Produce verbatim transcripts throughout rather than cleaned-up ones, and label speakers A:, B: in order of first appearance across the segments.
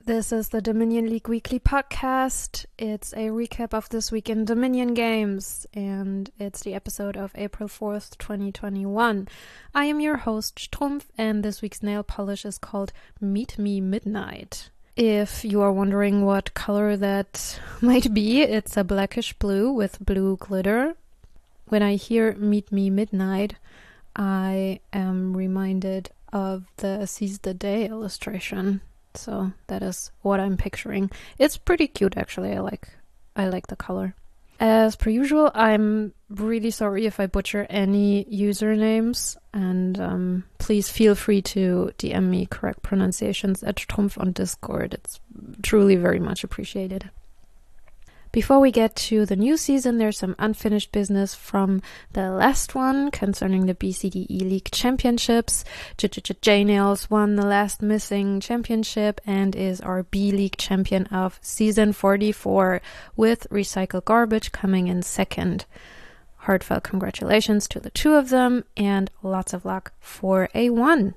A: This is the Dominion League Weekly Podcast. It's a recap of this week in Dominion games, and it's the episode of April fourth, twenty twenty-one. I am your host, Strumpf, and this week's nail polish is called Meet Me Midnight. If you are wondering what color that might be, it's a blackish blue with blue glitter. When I hear Meet Me Midnight, I am reminded of the Seize the Day illustration. So that is what I'm picturing. It's pretty cute, actually. I like I like the color. As per usual, I'm really sorry if I butcher any usernames, and um, please feel free to D M me correct pronunciations at Strumpf on Discord. It's truly very much appreciated. Before we get to the new season, there's some unfinished business from the last one concerning the B C D E League Championships. J-Nails won the last missing championship and is our B League champion of season forty-four, with Recycle Garbage coming in second. Heartfelt congratulations to the two of them, and lots of luck for A one.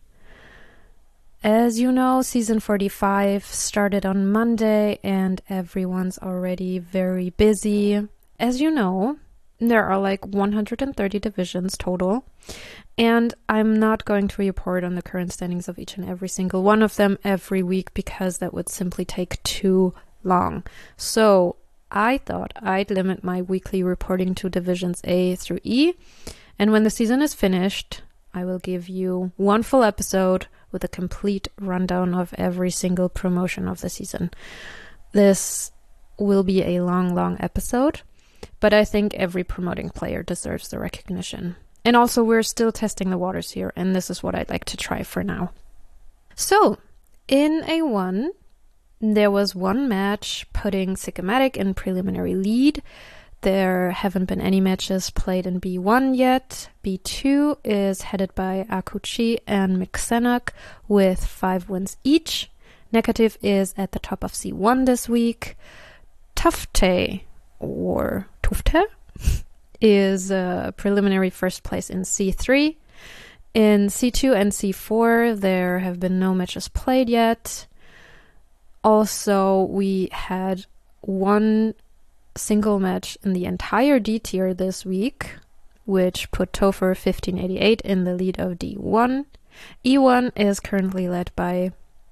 A: As you know, season forty-five started on Monday and everyone's already very busy. As you know, there are like one hundred thirty divisions total, and I'm not going to report on the current standings of each and every single one of them every week because that would simply take too long. So I thought I'd limit my weekly reporting to divisions A through E, and when the season is finished, I will give you one full episode with a complete rundown of every single promotion of the season. This will be a long, long episode, but I think every promoting player deserves the recognition. And also, we're still testing the waters here, and this is what I'd like to try for now. So, in A one, there was one match putting Sycomatic in preliminary lead. There haven't been any matches played in B one yet. B two is headed by Akuchi and Mixenok with five wins each. Negative is at the top of C one this week. Tufte, or Tufte, is uh, preliminary first place in C three. In C two and C four, there have been no matches played yet. Also, we had one single match in the entire D tier this week, which put Topher fifteen eighty-eight in the lead of D one. E one is currently led by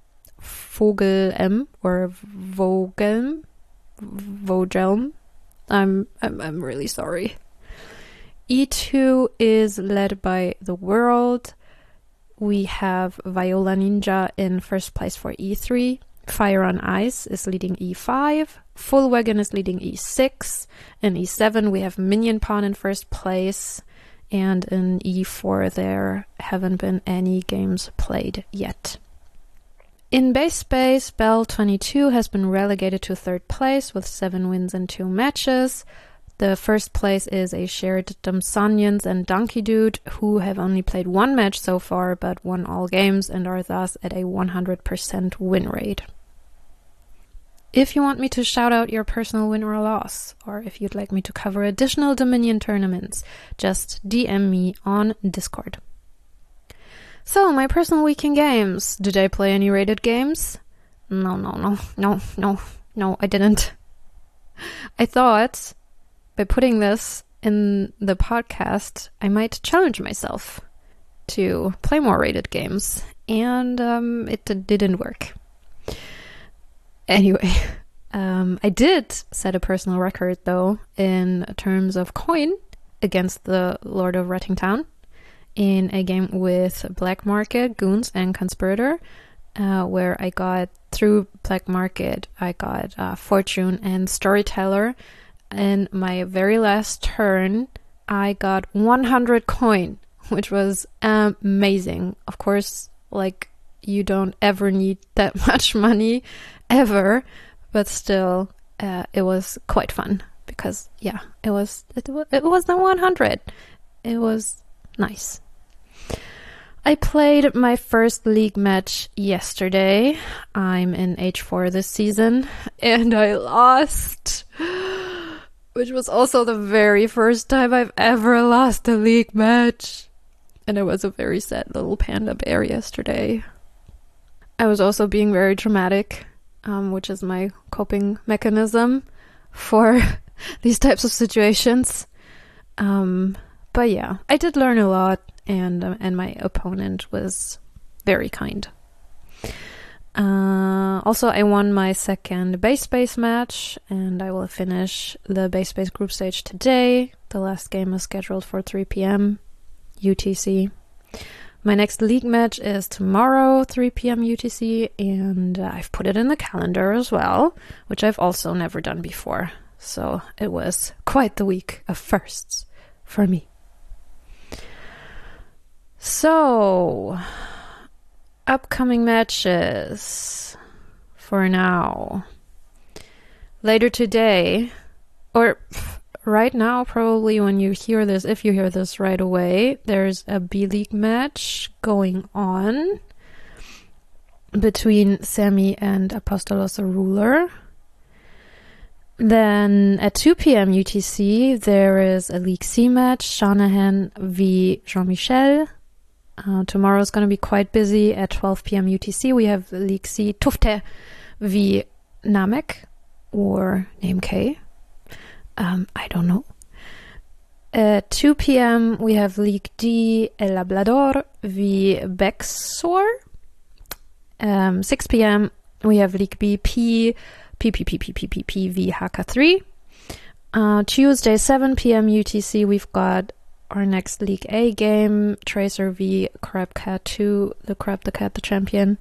A: Vogel M or Vogelm. Vogelm. I'm, I'm I'm really sorry. E two is led by The World. We have Viola Ninja in first place for E three. Fire on Ice is leading E five, Full Wagon is leading E six, in E seven we have Minion Pawn in first place, and in E four there haven't been any games played yet. In base space, Bell twenty-two has been relegated to third place with seven wins and two matches. The first place is a shared Damsonians and Donkey Dude, who have only played one match so far but won all games and are thus at a one hundred percent win rate. If you want me to shout out your personal win or loss, or if you'd like me to cover additional Dominion tournaments, just D M me on Discord. So, my personal week in games. Did I play any rated games? No, no, no, no, no, no, I didn't. I thought by putting this in the podcast, I might challenge myself to play more rated games, and um, it d- didn't work. Anyway, um, I did set a personal record, though, in terms of coin against the Lord of Rettingtown in a game with Black Market, Goons, and Conspirator, uh, where I got, through Black Market, I got uh, Fortune and Storyteller. In my very last turn, I got one hundred coin, which was amazing. Of course, like, you don't ever need that much money, ever, but still, uh, it was quite fun, because, yeah, it was, it, it was the one hundred. It was nice. I played my first league match yesterday. I'm in H four this season, and I lost, which was also the very first time I've ever lost a league match. And I was a very sad little panda bear yesterday. I was also being very dramatic um, which is my coping mechanism for these types of situations. Um, but yeah, I did learn a lot, and uh, and my opponent was very kind. Uh, also, I won my second base space match, and I will finish the base space group stage today. The last game is scheduled for three p.m. U T C. My next league match is tomorrow, three p.m. U T C, and uh, I've put it in the calendar as well, which I've also never done before. So it was quite the week of firsts for me. So, upcoming matches for now. Later today, or right now, probably when you hear this, if you hear this right away, there's a B-League match going on between Sammy and Apostolos Ruler. Then at two p.m. U T C, there is a League C match, Shanahan v Jean-Michel. Uh, tomorrow's going to be quite busy. At twelve p.m. U T C, we have League C, Tufte v Namek, or Name K. Um, I don't know. At two p.m. we have League D, El Hablador v Bexor. Um, six p.m. we have League B, P, P, P, P, P, P, P, P v H K three. Uh, Tuesday, seven p.m. U T C, we've got our next League A game, Tracer v Crabcat two, the Crab the Cat, the champion.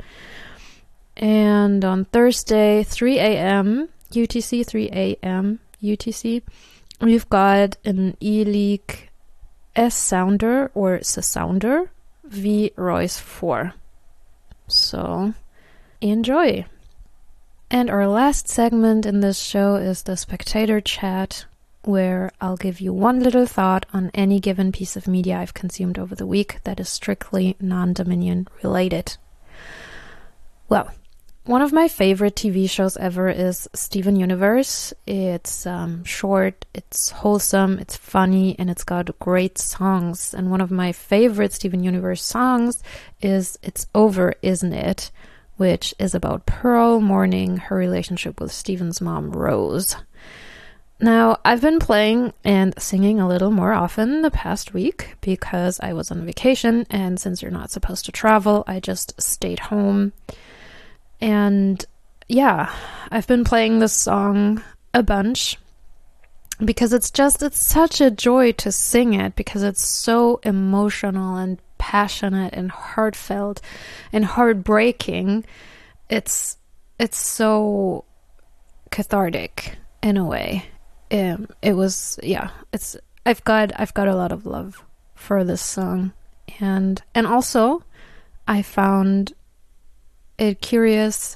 A: And on Thursday, three a.m. U T C, three a.m. U T C, we've got an E-League S Sounder or Sounder v Royce four. So, enjoy. And our last segment in this show is the Spectator Chat, where I'll give you one little thought on any given piece of media I've consumed over the week that is strictly non-Dominion related. Well, one of my favorite T V shows ever is Steven Universe. It's um, short, it's wholesome, it's funny, and it's got great songs. And one of my favorite Steven Universe songs is It's Over, Isn't It?, which is about Pearl mourning her relationship with Steven's mom, Rose. Now, I've been playing and singing a little more often the past week because I was on vacation, and since you're not supposed to travel, I just stayed home. And yeah, I've been playing this song a bunch because it's just, it's such a joy to sing it because it's so emotional and passionate and heartfelt and heartbreaking. It's, it's so cathartic in a way. Um, it was, yeah, it's, I've got, I've got a lot of love for this song. And, and also I found it curious.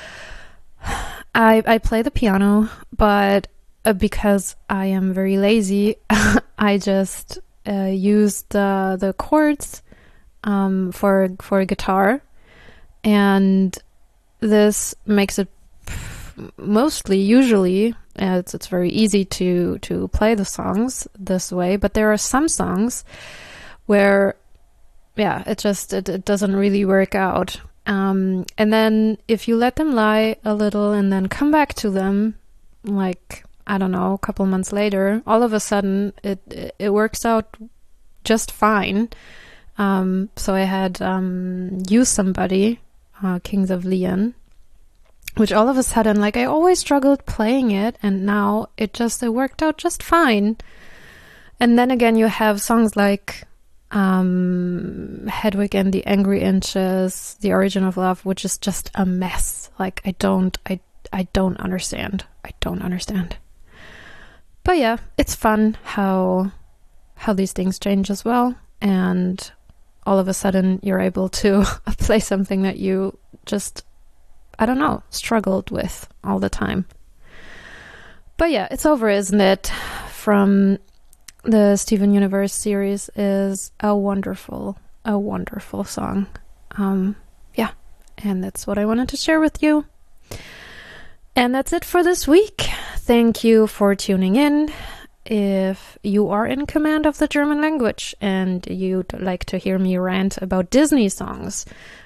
A: I, I play the piano, but uh, because I am very lazy, I just uh, use the, the chords um, for, for guitar. And this makes it mostly, usually, uh, it's it's very easy to to play the songs this way, but there are some songs where, yeah, it just it, it doesn't really work out. Um, and then if you let them lie a little and then come back to them, like, I don't know, a couple months later, all of a sudden it it, it works out just fine. Um, so I had um, Use Somebody, uh, Kings of Leon, which all of a sudden, like, I always struggled playing it, and now it just, it worked out just fine. And then again, you have songs like um, Hedwig and the Angry Inches, The Origin of Love, which is just a mess. Like, I don't, I, I don't understand. I don't understand. But yeah, it's fun how, how these things change as well. And all of a sudden, you're able to play something that you just, I don't know, struggled with all the time. But yeah, It's Over, Isn't It?, from the Steven Universe series is a wonderful, a wonderful song. Um, yeah, and that's what I wanted to share with you. And that's it for this week. Thank you for tuning in. If you are in command of the German language and you'd like to hear me rant about Disney songs,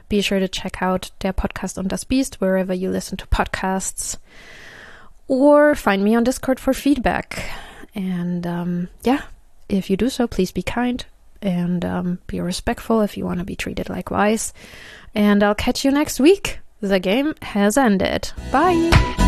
A: be sure to check out their podcast on Das Biest, wherever you listen to podcasts. Or find me on Discord for feedback. And um, yeah, if you do so, please be kind and um, be respectful if you want to be treated likewise. And I'll catch you next week. The game has ended. Bye!